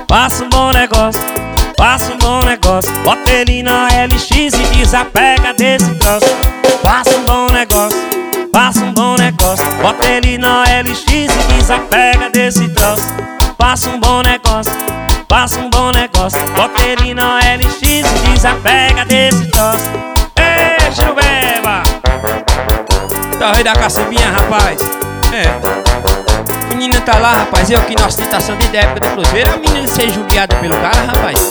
faça um bom negócio, faça um bom negócio. Bota ele na LX e desapega desse troço. Faça um bom negócio, faça um bom negócio. Bota ele na LX e desapega desse troço. Faça um bom negócio, faça um bom negócio. Bota ele na LX e desapega desse troço. Ei, Gilberba! Tá rei da caçambinha, rapaz. A menina tá lá, rapaz. Eu que na ostentação desde a época do cruzeiro. A menina ser judiada pelo cara, rapaz.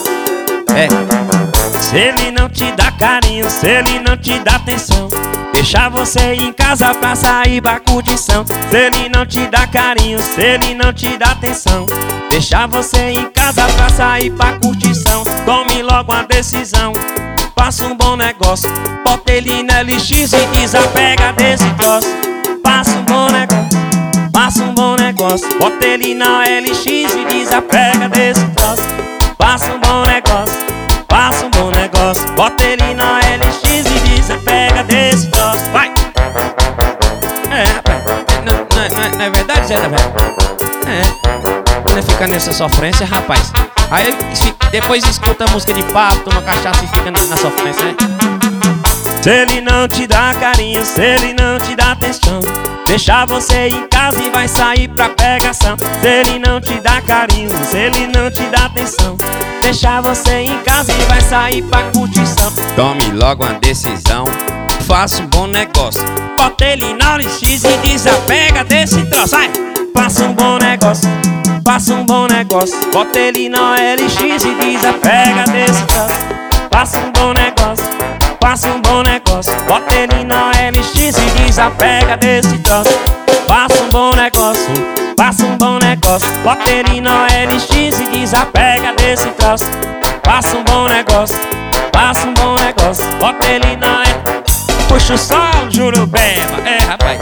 Se ele não te dá carinho, se ele não te dá atenção, deixa você em casa pra sair pra curtição. Se ele não te dá carinho, se ele não te dá atenção, deixa você em casa pra sair pra curtição. Tome logo uma decisão, faça um bom negócio. Bota ele na LX e desapega desse troço. Faça um bom negócio, faça um bom negócio. Bota ele na LX e desapega desse troço. Faça um bom negócio, faça um bom negócio. Bota ele na LX e desapega desse troço. Vai! Rapaz, não é verdade, Zé da velha? Quando fica nessa sofrência, rapaz. Aí depois escuta a música de papo, toma cachaça e fica na sofrência, né? Se ele não te dá carinho, se ele não te dá atenção, deixa você em casa e vai sair pra pegação. Se ele não te dá carinho, se ele não te dá atenção, deixa você em casa e vai sair pra curtição. Tome logo uma decisão, faça um bom negócio. Bota ele na LX e desapega desse troço. Vai! Faça um bom negócio, faça um bom negócio. Bota ele na LX e desapega desse troço. Faça um bom negócio, faça um bom negócio. Bota ele na LX e desapega desse troço. Faça um bom negócio, faça um bom negócio. Bota ele na LX e desapega desse troço. Faça um bom negócio, faça um bom negócio. Bota ele na LX. Puxa o sol, Jurubeba. Rapaz.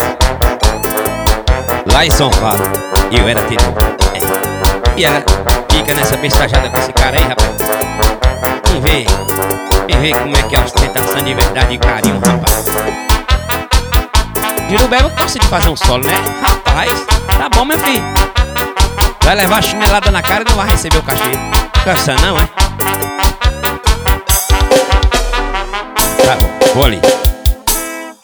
Lá em São Paulo, eu era tenor. E ela fica nessa bestajada com esse cara aí, rapaz. E vê como é que é a ostentação de verdade e carinho, rapaz. Jurubeba gosta de fazer um solo, né? Rapaz, tá bom, meu filho. Vai levar a chinelada na cara e não vai receber o cachê. Cansa não, é? Tá bom, vou ali.